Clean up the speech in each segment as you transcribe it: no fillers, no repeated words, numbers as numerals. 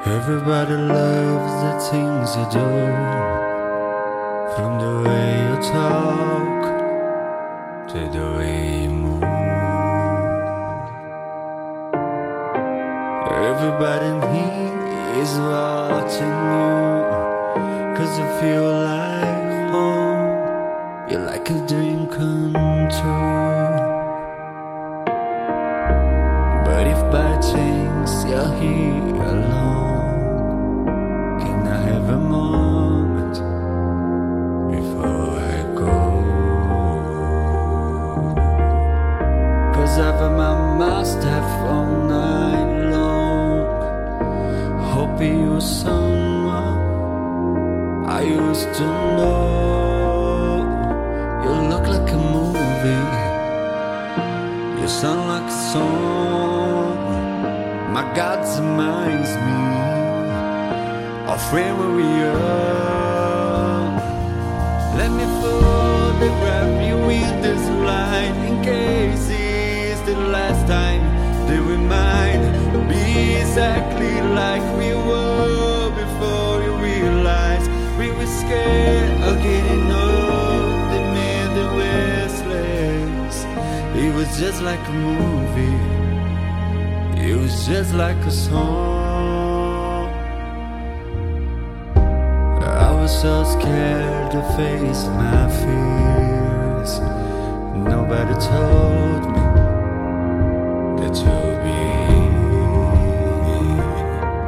Everybody loves the things you do, from the way you talk to the way you move. Everybody here is watching you, 'cause you feel like home. You're like a dream come true. But if by chance you're here alone, can I have a moment before I go? 'Cause I've had my mouth all night long, hoping you're someone I used to know. You look like a movie, you sound like a song. My God reminds me of where we are. Let me photograph you in this light, in case it's the last time that we might be exactly like we were before you realized we were scared of getting old. They made the restless. It was just like a movie, it was just like a song. I was so scared to face my fears. Nobody told me that you'd be here.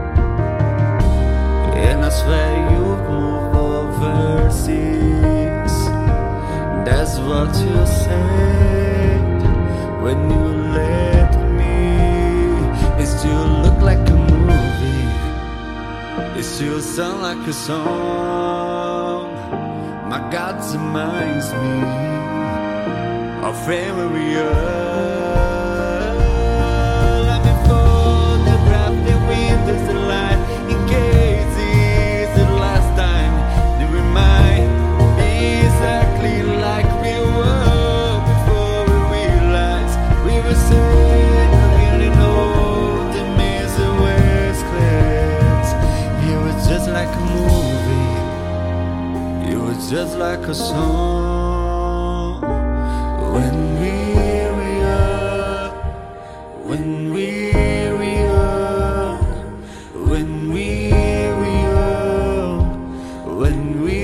And I swear you'd move overseas. That's what you said when you left me. It still look like a movie, it still sound like a song. My God reminds me of where we are. Let me photograph the windows the light, in case it's the last time that we might be exactly like we were before we realized we were sad. I really know the misery was class. It was just like a movie, it was just like a song. When we are, when we are, when we are, when we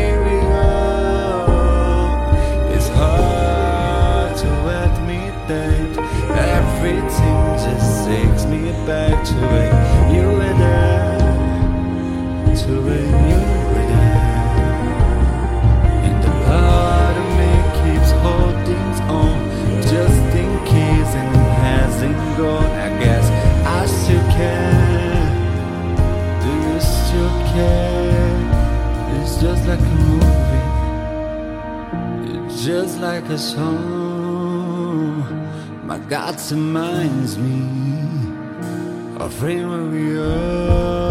are, it's hard to admit that everything just takes me back to when you were there, to when you were there. And the part of me keeps holding on, just in case and it hasn't gone. I guess I still care. Do you still care? It's just like a movie, it's just like a song. My God reminds me of where we are.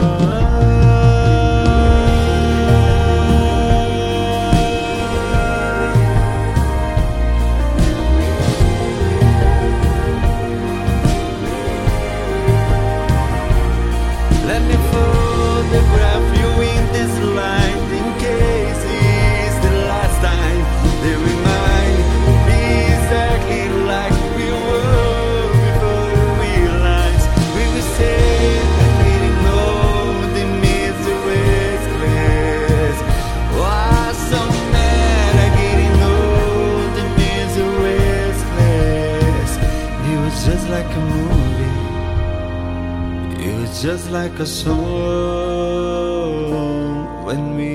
Let me photograph you in this light, in case it's the last time that we might be exactly like we were before we realized we were sad and getting old. The misery was class. Why so mad at getting old? The misery was class. It was just like a movie, it was just like a song. When we